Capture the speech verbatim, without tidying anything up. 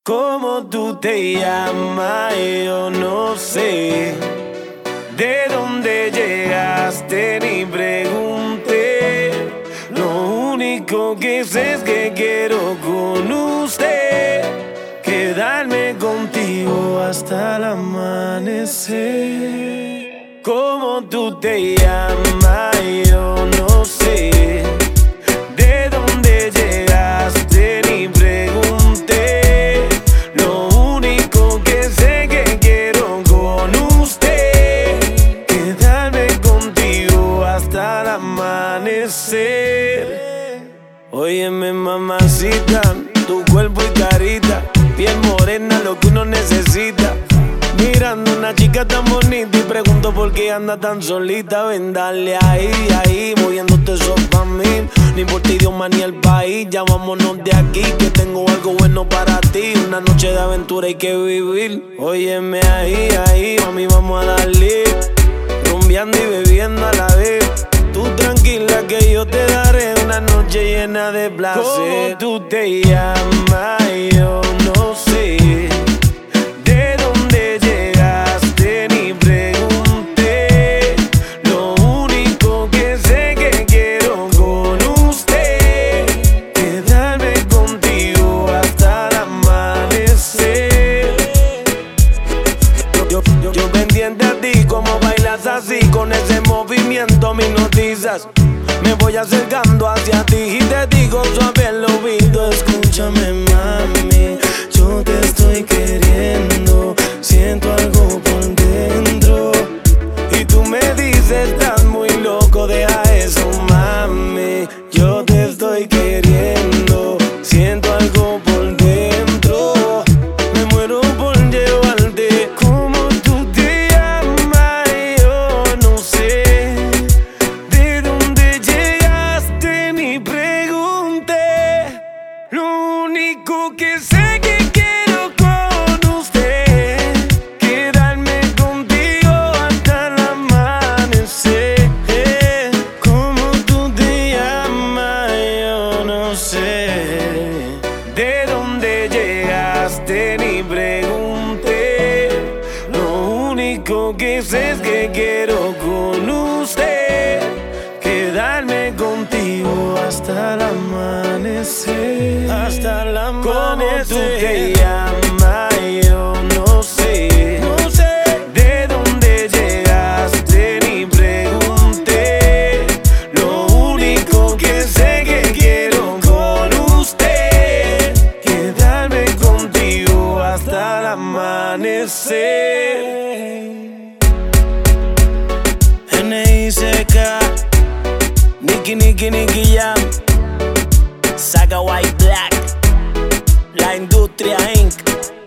¿Cómo tú te llamas? Yo no sé. ¿De dónde llegaste? Ni pregunté. Lo único que sé es que quiero con usted quedarme contigo hasta el amanecer. ¿Cómo tú te llamas? Yo no sé. ¿De dónde llegaste? Ni pregunté. Lo único que sé que quiero con usted quedarme contigo hasta el amanecer. Óyeme, mamacita, tu cuerpo y carita, piel morena, lo que uno necesita. Mirando una chica tan bonita y pregunto por qué anda tan solita. Ven, dale ahí, ahí, moviéndote eso pa' mí. No importa idioma ni el país, ya vámonos de aquí, que tengo algo bueno para ti. Una noche de aventura hay que vivir. Óyeme ahí, ahí, mami, vamos a darle. Rumbeando y bebiendo a la vez. Tú tranquila que yo te daré una noche llena de placer. ¿Cómo tú te llamas? Yo no sé. ¿De dónde llegaste? Ni pregunté. Lo único que sé que quiero con usted quedarme contigo hasta el amanecer. Yo, yo, yo pendiente a ti, como bailas así, con ese movimiento me hipnotizas. Me voy acercando hacia ti y te digo suave al oído: escúchame, mami, yo te estoy queriendo, siento algo por dentro. Y tú me dices, estás muy loco, deja eso, mami. Yo te estoy queriendo, siento algo por dentro. Me muero por llevarte. ¿Cómo tú te llamas? Yo no sé. ¿De dónde llegaste? Ni pregunté. Lo único que sé que quiero con usted quedarme contigo hasta el amanecer. ¿Cómo tú te llamas? Yo no sé. ¿De dónde llegaste? Ni pregunté. Lo único que sé es que quiero con usted quedarme contigo hasta el amanecer. Hasta el amanecer. ¿Cómo tú te llamas? Yo no sé. No sé. ¿De dónde llegaste? Ni pregunté. Lo único que sé que quiero con usted quedarme contigo hasta el amanecer. N I C K, Nicky, Nicky, Nicky Jam, Saga White Black, La Industria incorporated.